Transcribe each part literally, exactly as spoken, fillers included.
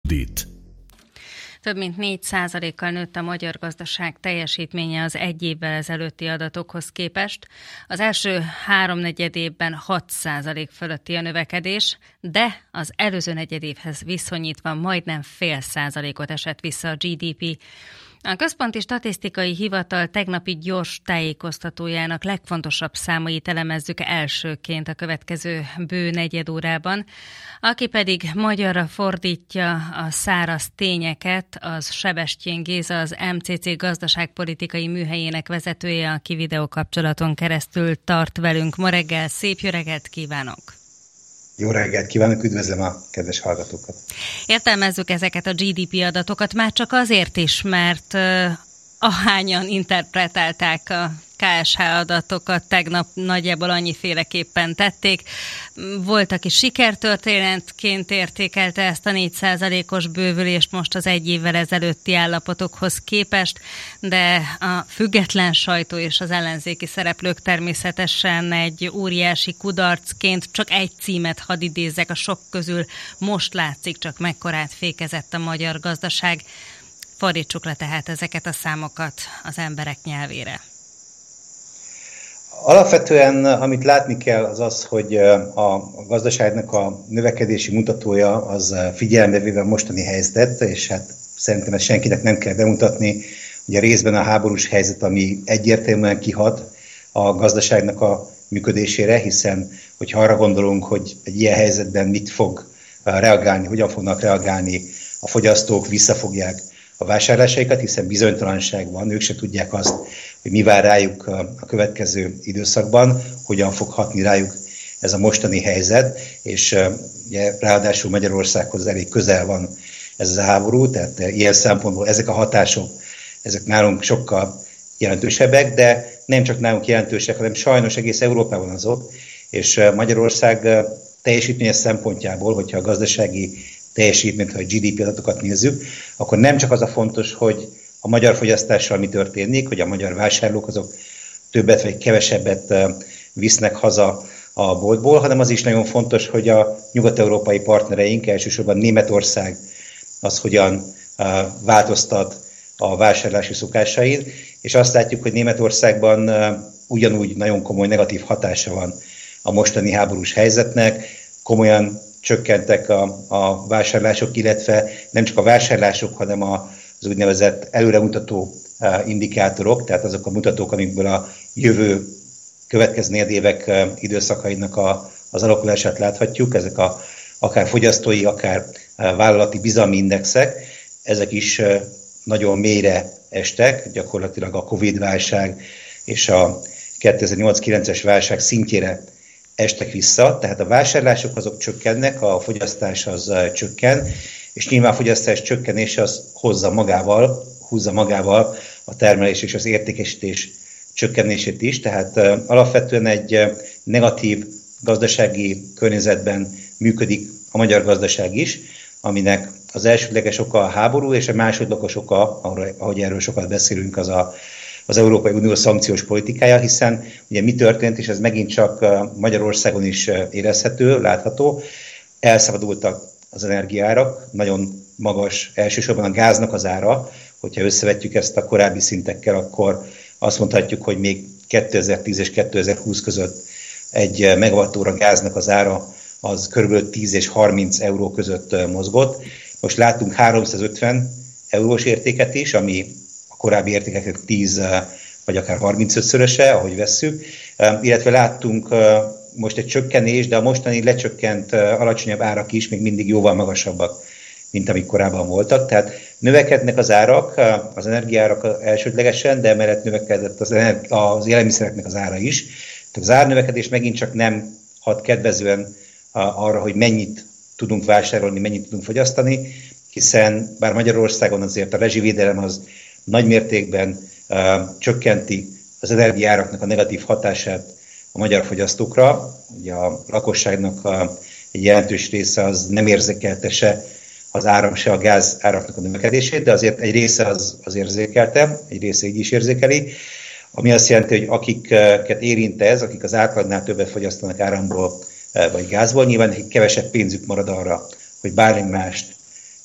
Dit. Több mint négy százalékkal nőtt a magyar gazdaság teljesítménye az egy évvel ezelőtti adatokhoz képest. Az első háromnegyed évben hat százalék fölötti a növekedés, de az előző negyedévhez viszonyítva majdnem fél százalékot esett vissza a gé dé pé. A Központi Statisztikai Hivatal tegnapi gyors tájékoztatójának legfontosabb számait elemezzük elsőként a következő bő negyed órában. Aki pedig magyarra fordítja a száraz tényeket, az Sebestyén Géza, az em cé cé gazdaságpolitikai műhelyének vezetője, aki videókapcsolaton keresztül tart velünk. Ma reggel, szép jó reggelt kívánok! Jó reggelt kívánok, üdvözlöm a kedves hallgatókat! Értelmezzük ezeket a gé dé pé adatokat már csak azért is, mert uh, ahányan interpretálták a ká es há adatokat, tegnap nagyjából annyiféleképpen tették. Volt, aki sikertörténetként értékelte ezt a négy százalékos bővülést most az egy évvel ezelőtti állapotokhoz képest, de a független sajtó és az ellenzéki szereplők természetesen egy óriási kudarcként csak egy címet hadd idézzek a sok közül. Most látszik csak mekkorát fékezett a magyar gazdaság. Fordítsuk le tehát ezeket a számokat az emberek nyelvére. Alapvetően, amit látni kell, az az, hogy a gazdaságnak a növekedési mutatója az figyelembe véve a mostani helyzetet, és hát szerintem ezt senkinek nem kell bemutatni, ugye részben a háborús helyzet, ami egyértelműen kihat a gazdaságnak a működésére, hiszen hogyha arra gondolunk, hogy egy ilyen helyzetben mit fog reagálni, hogyan fognak reagálni a fogyasztók, visszafogják a vásárlásaikat, hiszen bizonytalanság van, ők se tudják azt, hogy mi vár rájuk a következő időszakban, hogyan fog hatni rájuk ez a mostani helyzet, és ugye, ráadásul Magyarországhoz elég közel van ez a háború, tehát ilyen szempontból ezek a hatások, ezek nálunk sokkal jelentősebbek, de nem csak nálunk jelentősek, hanem sajnos egész Európában azok, és Magyarország teljesítményes szempontjából, hogyha a gazdasági teljesítményt, ha a gé dé pé adatokat nézzük, akkor nem csak az a fontos, hogy a magyar fogyasztással mi történik, hogy a magyar vásárlók azok többet vagy kevesebbet visznek haza a boltból, hanem az is nagyon fontos, hogy a nyugat-európai partnereink, elsősorban Németország, az hogyan változtat a vásárlási szokásain, és azt látjuk, hogy Németországban ugyanúgy nagyon komoly negatív hatása van a mostani háborús helyzetnek, komolyan csökkentek a, a vásárlások, illetve nem csak a vásárlások, hanem az úgynevezett előremutató indikátorok, tehát azok a mutatók, amikből a jövő következő negyedévek időszakainak a, az alakulását láthatjuk, ezek a, akár fogyasztói, akár vállalati bizalmi indexek, ezek is nagyon mélyre estek, gyakorlatilag a Covid-válság és a kétezer-nyolc-kilences válság szintjére estek vissza, tehát a vásárlások azok csökkennek, a fogyasztás az csökken, és nyilván a fogyasztás csökkenés az hozza magával, húzza magával a termelés és az értékesítés csökkenését is, tehát alapvetően egy negatív gazdasági környezetben működik a magyar gazdaság is, aminek az elsődleges oka a háború, és a másodlagos oka, ahogy erről sokat beszélünk, az a az Európai Unió szankciós politikája, hiszen ugye mi történt, és ez megint csak Magyarországon is érezhető, látható, elszabadultak az energiaárak, nagyon magas, elsősorban a gáznak az ára, hogyha összevetjük ezt a korábbi szintekkel, akkor azt mondhatjuk, hogy még kétezer-tíz és kétezer-húsz között egy megawattóra gáznak az ára az kb. tíz és harminc euró között mozgott. Most látunk háromszázötven eurós értéket is, ami korábbi értékeknek tíz vagy akár harmincötszöröse, ahogy vesszük, illetve láttunk most egy csökkenés, de a mostani lecsökkent alacsonyabb árak is még mindig jóval magasabbak, mint amik korábban voltak. Tehát növekednek az árak, az energiaárak elsődlegesen, de emellett növekedett az, energi- az élelmiszereknek az ára is. Tehát az árnövekedés megint csak nem hat kedvezően arra, hogy mennyit tudunk vásárolni, mennyit tudunk fogyasztani, hiszen bár Magyarországon azért a rezsivédelem az nagy mértékben uh, csökkenti az energiaáraknak a negatív hatását a magyar fogyasztókra. Ugye a lakosságnak a, egy jelentős része az nem érzékelte se az áram, se a gáz áraknak a növekedését, de azért egy része az, az érzékelte, egy része így is érzékeli, ami azt jelenti, hogy akiket érint ez, akik az átlagnál többet fogyasztanak áramból vagy gázból, nyilván nekik kevesebb pénzük marad arra, hogy bármi mást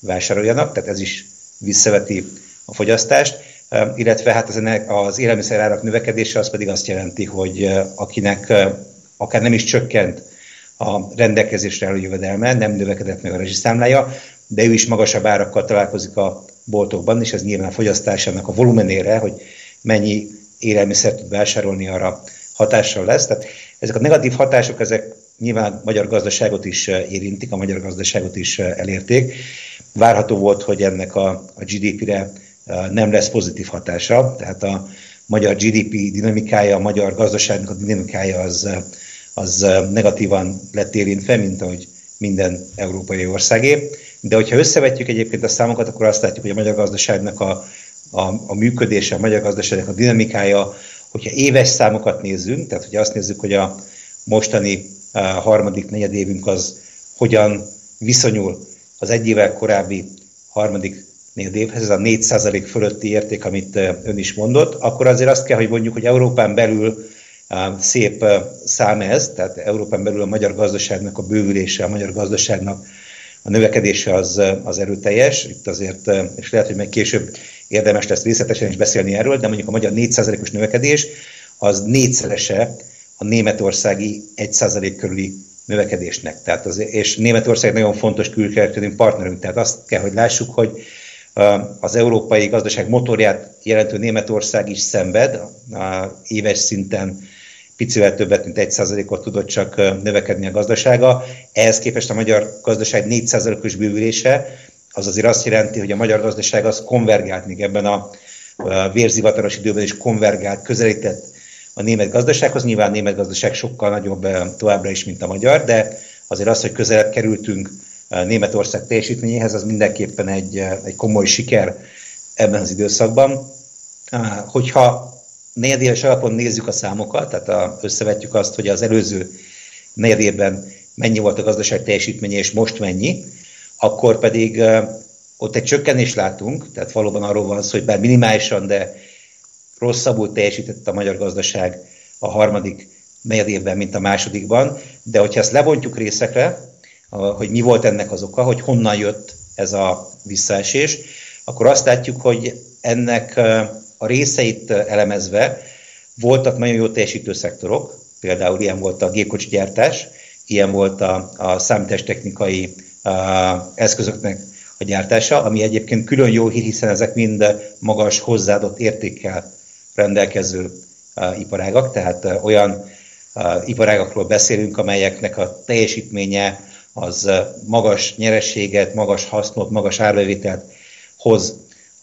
vásároljanak, tehát ez is visszaveti a fogyasztást, illetve hát az, az élelmiszerárak növekedése az pedig azt jelenti, hogy akinek akár nem is csökkent a rendelkezésre álló jövedelme, nem növekedett meg a rezsiszámlája, de ő is magasabb árakkal találkozik a boltokban, és ez nyilván a fogyasztásának a volumenére, hogy mennyi élelmiszert tud vásárolni, arra hatással lesz. Tehát ezek a negatív hatások, ezek nyilván a magyar gazdaságot is érintik, a magyar gazdaságot is elérték. Várható volt, hogy ennek a, a gé dé pére nem lesz pozitív hatása, tehát a magyar gé dé pé dinamikája, a magyar gazdaságnak a dinamikája az, az negatívan lett érintve, mint ahogy minden európai országé. De hogyha összevetjük egyébként a számokat, akkor azt látjuk, hogy a magyar gazdaságnak a, a, a működése, a magyar gazdaságnak a dinamikája, hogyha éves számokat nézzünk, tehát hogyha azt nézzük, hogy a mostani a harmadik negyedévünk az hogyan viszonyul az egy évvel korábbi harmadik negyedévhez, ez a négy százalék fölötti érték, amit ön is mondott, akkor azért azt kell, hogy mondjuk, hogy Európán belül szép szám ez, tehát Európán belül a magyar gazdaságnak a bővülése, a magyar gazdaságnak a növekedése az, az erőteljes. Itt azért, és lehet, hogy meg később érdemes lesz részletesen is beszélni erről, de mondjuk a magyar négy százalékos növekedés az négyszerese a németországi egy százalék körüli növekedésnek. Tehát az, és Németország nagyon fontos külkereskedelmi partnerünk, tehát azt kell, hogy lássuk, hogy az európai gazdaság motorját jelentő Németország is szenved, éves szinten picivel többet, mint egy százalékot tudott csak növekedni a gazdasága. Ehhez képest a magyar gazdaság négy százalékos bővülése, az azért azt jelenti, hogy a magyar gazdaság az konvergált, még ebben a vérzivataros időben is konvergált, közelített a német gazdasághoz. Nyilván a német gazdaság sokkal nagyobb továbbra is, mint a magyar, de azért az, hogy közelebb kerültünk Németország teljesítményéhez, az mindenképpen egy, egy komoly siker ebben az időszakban. Hogyha negyedéves alapon nézzük a számokat, tehát a, összevetjük azt, hogy az előző negyedében mennyi volt a gazdaság teljesítménye, és most mennyi, akkor pedig uh, ott egy csökkenést látunk, tehát valóban arról van szó, hogy bár minimálisan, de rosszabbul teljesített a magyar gazdaság a harmadik negyedévben, mint a másodikban, de hogyha ezt lebontjuk részekre, uh, hogy mi volt ennek az oka, hogy honnan jött ez a visszaesés, akkor azt látjuk, hogy ennek uh, a részeit elemezve voltak nagyon jó teljesítő szektorok, például ilyen volt a gépkocsigyártás, ilyen volt a, a számítástechnikai a, eszközöknek a gyártása, ami egyébként külön jó hír, hiszen ezek mind magas hozzáadott értékkel rendelkező a, iparágak, tehát a, olyan a, iparágakról beszélünk, amelyeknek a teljesítménye az magas nyerességet, magas hasznot, magas árbevételt hoz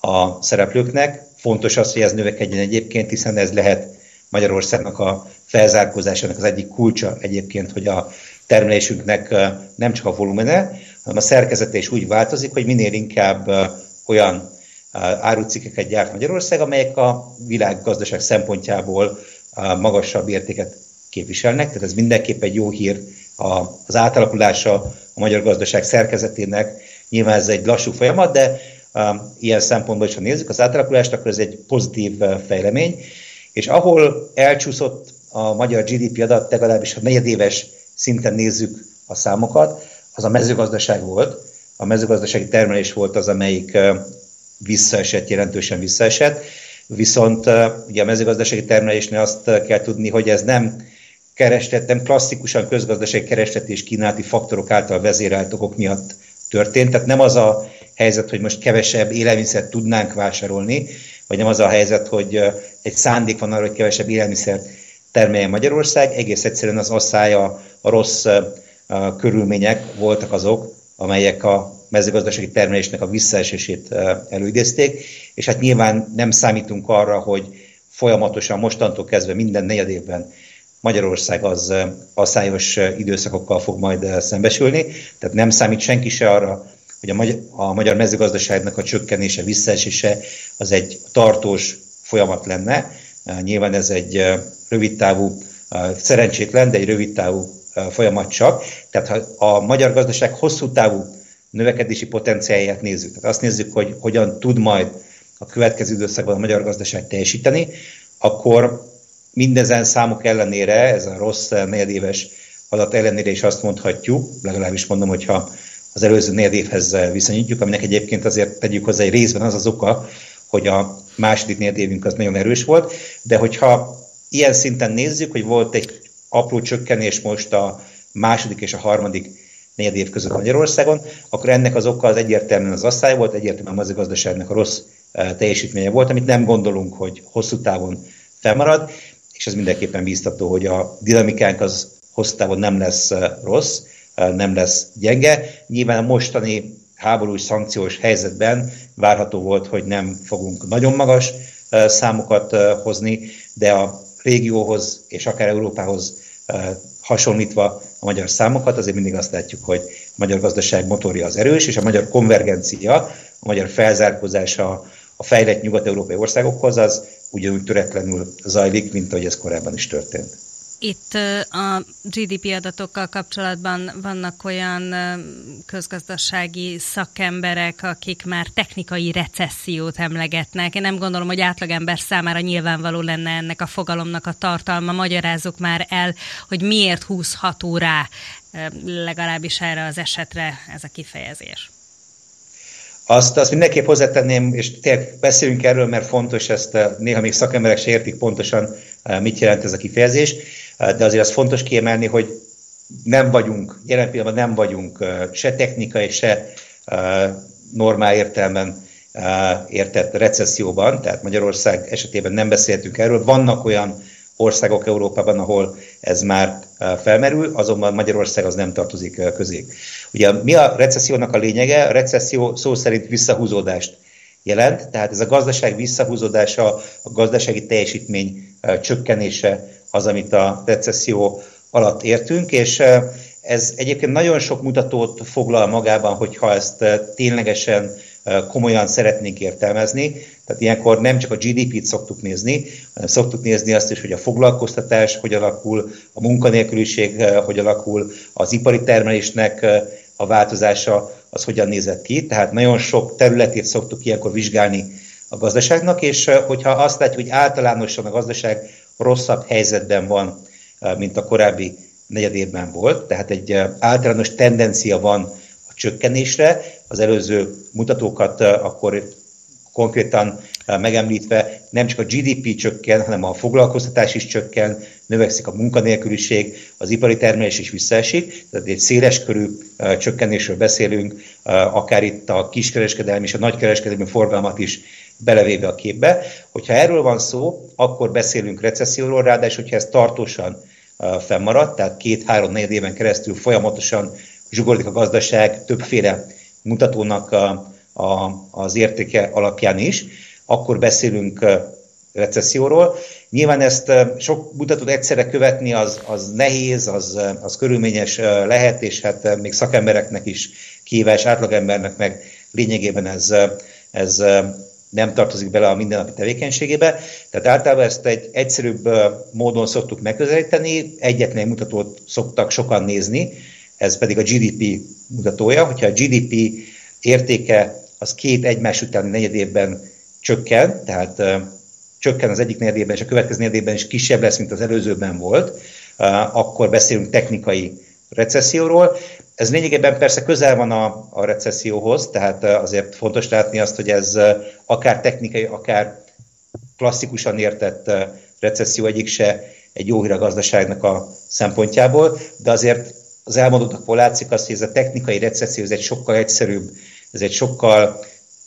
a szereplőknek. Fontos az, hogy ez növekedjen egyébként, hiszen ez lehet Magyarországnak a felzárkózásának az egyik kulcsa egyébként, hogy a termelésünknek nem csak a volumene, hanem a szerkezete is úgy változik, hogy minél inkább olyan árucikkeket gyárt Magyarország, amelyek a világgazdaság szempontjából magasabb értéket képviselnek. Tehát ez mindenképp egy jó hír az átalakulása a magyar gazdaság szerkezetének. Nyilván ez egy lassú folyamat, de ilyen szempontból is, ha nézzük az átalakulást, akkor ez egy pozitív fejlemény. És ahol elcsúszott a magyar gé dé pé adat, legalábbis a negyedéves szinten nézzük a számokat, az a mezőgazdaság volt. A mezőgazdasági termelés volt az, amelyik visszaesett, jelentősen visszaesett. Viszont ugye a mezőgazdasági termelésnél azt kell tudni, hogy ez nem kereslet, nem klasszikusan közgazdasági kereslet és kínálati faktorok által vezérelt okok miatt történt. Tehát nem az a helyzet, hogy most kevesebb élelmiszert tudnánk vásárolni, vagy nem az a helyzet, hogy egy szándék van arra, hogy kevesebb élelmiszert termeljen Magyarország. Egész egyszerűen az asszája, a rossz a körülmények voltak azok, amelyek a mezőgazdasági termelésnek a visszaesését előidézték, és hát nyilván nem számítunk arra, hogy folyamatosan mostantól kezdve minden negyed évben Magyarország az asszályos időszakokkal fog majd szembesülni, tehát nem számít senki se arra, hogy a magyar, a magyar mezőgazdaságnak a csökkenése, visszaesése az egy tartós folyamat lenne. Nyilván ez egy rövidtávú, szerencsétlen, de egy rövidtávú folyamat csak. Tehát ha a magyar gazdaság hosszú távú növekedési potenciálját nézzük, tehát azt nézzük, hogy hogyan tud majd a következő időszakban a magyar gazdaság teljesíteni, akkor mindezen számok ellenére, ez a rossz negyedéves adat ellenére is azt mondhatjuk, legalábbis mondom, hogyha az előző negyed évhez viszonyítjuk, aminek egyébként azért tegyük hozzá, egy részben az az oka, hogy a második negyed évünk az nagyon erős volt, de hogyha ilyen szinten nézzük, hogy volt egy apró csökkenés most a második és a harmadik negyed év között Magyarországon, akkor ennek az oka az egyértelműen az asszály volt, egyértelműen a mezőgazdaságnak a rossz teljesítménye volt, amit nem gondolunk, hogy hosszú távon felmarad, és ez mindenképpen bíztató, hogy a dinamikánk az hosszú távon nem lesz rossz, nem lesz gyenge. Nyilván a mostani háborús szankciós helyzetben várható volt, hogy nem fogunk nagyon magas számokat hozni, de a régióhoz és akár Európához hasonlítva a magyar számokat, azért mindig azt látjuk, hogy a magyar gazdaság motorja az erős, és a magyar konvergencia, a magyar felzárkózása a fejlett nyugat-európai országokhoz, az ugyanúgy töretlenül zajlik, mint ahogy ez korábban is történt. Itt a gé dé pé adatokkal kapcsolatban vannak olyan közgazdasági szakemberek, akik már technikai recessziót emlegetnek. Én nem gondolom, hogy átlagember számára nyilvánvaló lenne ennek a fogalomnak a tartalma. Magyarázzuk már el, hogy miért húzható rá legalábbis erre az esetre ez a kifejezés. Azt, azt mindenképp hozzátenném, és tényleg beszélünk erről, mert fontos, ezt néha még szakemberek se értik pontosan, mit jelent ez a kifejezés, de azért az fontos kiemelni, hogy nem vagyunk, jelen pillanatban nem vagyunk se technikai, se normál értelemben értett recesszióban, tehát Magyarország esetében nem beszéltünk erről. Vannak olyan országok Európában, ahol ez már felmerül, azonban Magyarország az nem tartozik közé. Ugye mi a recessziónak a lényege? A recesszió szó szerint visszahúzódást jelent, tehát ez a gazdaság visszahúzódása, a gazdasági teljesítmény csökkenése az, amit a recesszió alatt értünk, és ez egyébként nagyon sok mutatót foglal magában, hogyha ezt ténylegesen komolyan szeretnénk értelmezni. Tehát ilyenkor nem csak a gé dé pét szoktuk nézni, hanem szoktuk nézni azt is, hogy a foglalkoztatás hogy alakul, a munkanélküliség hogy alakul, az ipari termelésnek a változása az hogyan nézett ki. Tehát nagyon sok területét szoktuk ilyenkor vizsgálni a gazdaságnak, és hogyha azt látjuk, hogy általánosan a gazdaság rosszabb helyzetben van, mint a korábbi negyed évben volt, tehát egy általános tendencia van a csökkenésre, az előző mutatókat akkor konkrétan megemlítve nem csak a gé dé pé csökken, hanem a foglalkoztatás is csökken, növekszik a munkanélküliség, az ipari termelés is visszaesik, tehát egy széleskörű csökkenésről beszélünk, akár itt a kiskereskedelmi és a nagykereskedelmi forgalmat is belevéve a képbe. Hogyha erről van szó, akkor beszélünk recesszióról, ráadásul, hogyha ez tartósan fennmaradt, tehát két-három negyed éven keresztül folyamatosan zsugorodik a gazdaság többféle mutatónak a, a, az értéke alapján is, akkor beszélünk recesszióról. Nyilván ezt sok mutatót egyszerre követni az, az nehéz, az, az körülményes lehet, és hát még szakembereknek is kihívás, átlagembernek meg lényegében ez, ez nem tartozik bele a mindennapi tevékenységébe. Tehát általában ezt egy egyszerűbb módon szoktuk megközelíteni, egyetlen mutatót szoktak sokan nézni, ez pedig a gé dé pé mutatója. Hogyha a gé dé pé értéke az két egymás utáni negyed évben csökken, tehát uh, csökken az egyik negyedében, és a következő negyedében is kisebb lesz, mint az előzőben volt, uh, akkor beszélünk technikai recesszióról. Ez lényegében persze közel van a, a recesszióhoz, tehát uh, azért fontos látni azt, hogy ez uh, akár technikai, akár klasszikusan értett uh, recesszió egyik se egy jó hír a gazdaságnak a szempontjából, de azért az elmondottakból látszik azt, hogy ez a technikai recesszió ez egy sokkal egyszerűbb, ez egy sokkal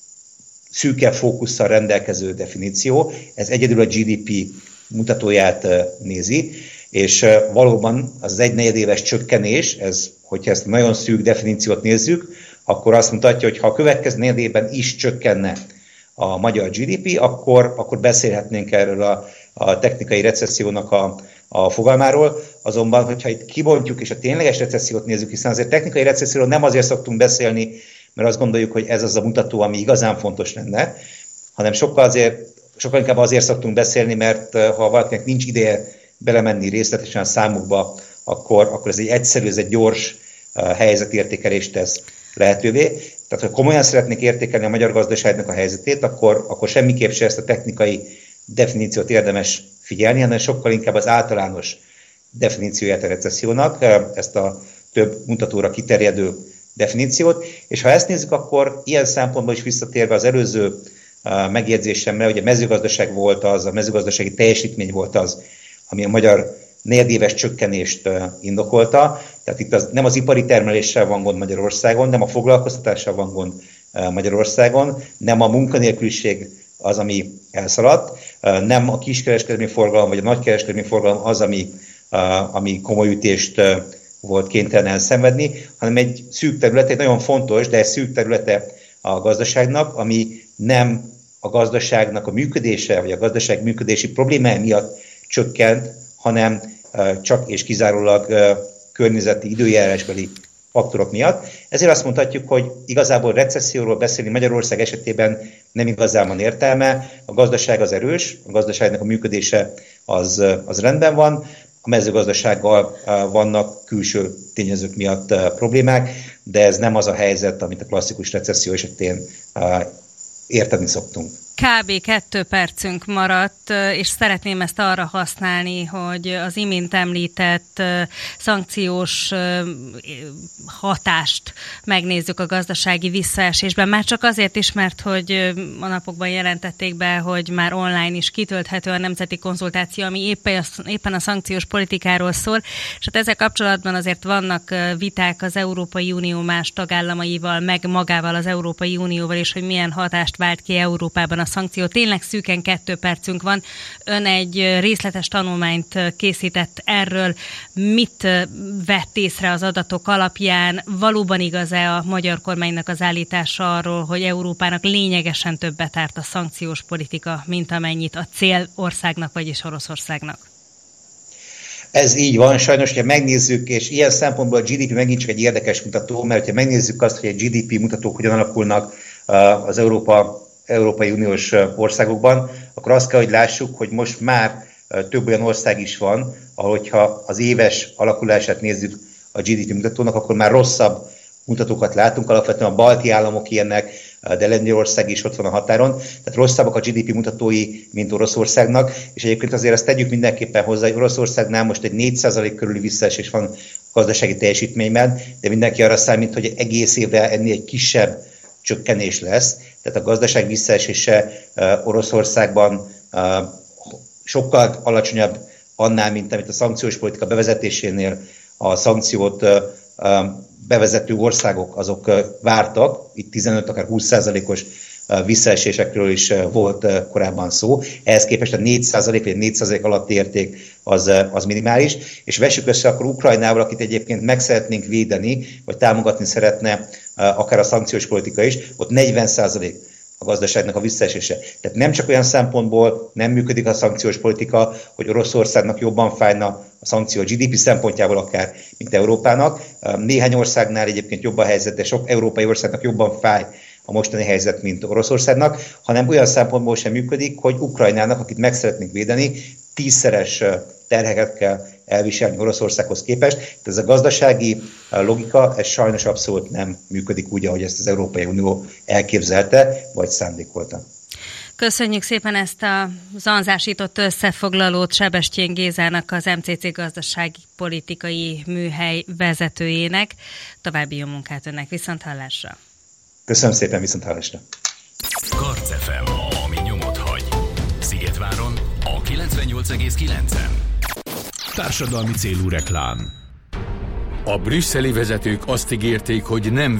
szűkebb fókusszal rendelkező definíció. Ez egyedül a gé dé pé mutatóját nézi, és valóban az egy negyedéves csökkenés, ez, hogyha ezt a nagyon szűk definíciót nézzük, akkor azt mutatja, hogy ha a következő negyedében is csökkenne a magyar gé dé pé, akkor, akkor beszélhetnénk erről a, a technikai recessziónak a, a fogalmáról. Azonban, hogyha itt kibontjuk és a tényleges recessziót nézzük, hiszen azért technikai recesszióról nem azért szoktunk beszélni, mert azt gondoljuk, hogy ez az a mutató, ami igazán fontos lenne, hanem sokkal, azért, sokkal inkább azért szoktunk beszélni, mert ha valakinek nincs ideje belemenni részletesen a számokba, akkor, akkor ez egy egyszerű, ez egy gyors helyzetértékelést tesz lehetővé. Tehát, ha komolyan szeretnék értékelni a magyar gazdaságnak a helyzetét, akkor, akkor semmiképp se ezt a technikai definíciót érdemes figyelni, hanem sokkal inkább az általános definícióját a recessziónak, ezt a több mutatóra kiterjedő definíciót, és ha ezt nézzük, akkor ilyen szempontból is visszatérve az előző megjegyzésemre, hogy a mezőgazdaság volt az, a mezőgazdasági teljesítmény volt az, ami a magyar negyedéves csökkenést indokolta. Tehát itt az, nem az ipari termeléssel van gond Magyarországon, nem a foglalkoztatással van gond Magyarországon, nem a munkanélküliség az, ami elszaladt, nem a kiskereskedelmi forgalom vagy a nagykereskedelmi forgalom az, ami, ami komoly ütést volt kénytelen elszenvedni, hanem egy szűk terület, egy nagyon fontos, de egy szűk területe a gazdaságnak, ami nem a gazdaságnak a működése, vagy a gazdaság működési problémája miatt csökkent, hanem csak és kizárólag környezeti időjárásbeli faktorok miatt. Ezért azt mondhatjuk, hogy igazából recesszióról beszélni Magyarország esetében nem igazán van értelme. A gazdaság az erős, a gazdaságnak a működése az, az rendben van, a mezőgazdasággal vannak külső tényezők miatt problémák, de ez nem az a helyzet, amit a klasszikus recesszió esetén érteni szoktunk. Kb. kettő percünk maradt, és szeretném ezt arra használni, hogy az imént említett szankciós hatást megnézzük a gazdasági visszaesésben. Már csak azért is, mert hogy a napokban jelentették be, hogy már online is kitölthető a nemzeti konzultáció, ami éppen a, éppen a szankciós politikáról szól, és hát ezzel kapcsolatban azért vannak viták az Európai Unió más tagállamaival, meg magával az Európai Unióval is, hogy milyen hatást vált ki Európában a szankció. Tényleg szűken kettő percünk van. Ön egy részletes tanulmányt készített erről. Mit vett észre az adatok alapján? Valóban igaz-e a magyar kormánynak az állítása arról, hogy Európának lényegesen többet árt a szankciós politika, mint amennyit a célországnak, vagyis Oroszországnak? Ez így van, sajnos, hogyha megnézzük, és ilyen szempontból a gé dé pé megint csak egy érdekes mutató, mert hogyha megnézzük azt, hogy a gé dé pé mutatók hogyan alakulnak az Európa Európai Uniós országokban, akkor azt kell, hogy lássuk, hogy most már több olyan ország is van, ahol hogyha az éves alakulását nézzük a gé dé pé mutatónak, akkor már rosszabb mutatókat látunk, alapvetően a balti államok ilyenek, de Lengyelország is ott van a határon, tehát rosszabbak a gé dé pé mutatói, mint Oroszországnak, és egyébként azért azt tegyük mindenképpen hozzá, hogy Oroszországnál most egy négy százalék körüli visszaesés van a gazdasági teljesítményben, de mindenki arra számít, hogy egész évre ennél egy kisebb csökkenés lesz, tehát a gazdaság visszaesése uh, Oroszországban uh, sokkal alacsonyabb annál, mint amit a szankciós politika bevezetésénél a szankciót uh, uh, bevezető országok azok uh, vártak, itt tizenöt, akár húsz százalékos uh, visszaesésekről is uh, volt uh, korábban szó. Ehhez képest a négy százalék vagy négy százalék alatti érték az, uh, az minimális, és vessük össze akkor Ukrajnával, akit egyébként meg szeretnénk védeni, vagy támogatni szeretne akár a szankciós politika is, ott negyven százalék a gazdaságnak a visszaesése. Tehát nem csak olyan szempontból nem működik a szankciós politika, hogy Oroszországnak jobban fájna a szankció a gé dé pé szempontjából akár, mint Európának. Néhány országnál egyébként jobb a helyzet, de sok európai országnak jobban fáj a mostani helyzet, mint Oroszországnak, hanem olyan szempontból sem működik, hogy Ukrajnának, akit meg szeretnénk védeni, tízszeres terheket kell elviselni Oroszországhoz képest. Tehát ez a gazdasági logika, ez sajnos abszolút nem működik úgy, ahogy ezt az Európai Unió elképzelte, vagy szándékolta. Köszönjük szépen ezt a zanzásított összefoglalót Sebestyén Gézának, az em cé cé gazdasági politikai műhely vezetőjének. További jó munkát önnek, viszont hallásra. Köszönöm szépen, viszont hallásra. Karc ef em, ami nyomot hagy. Szigetváron a kilencvennyolc egész kilenc. Társadalmi célú reklám. A brüsszeli vezetők azt ígérték, hogy nem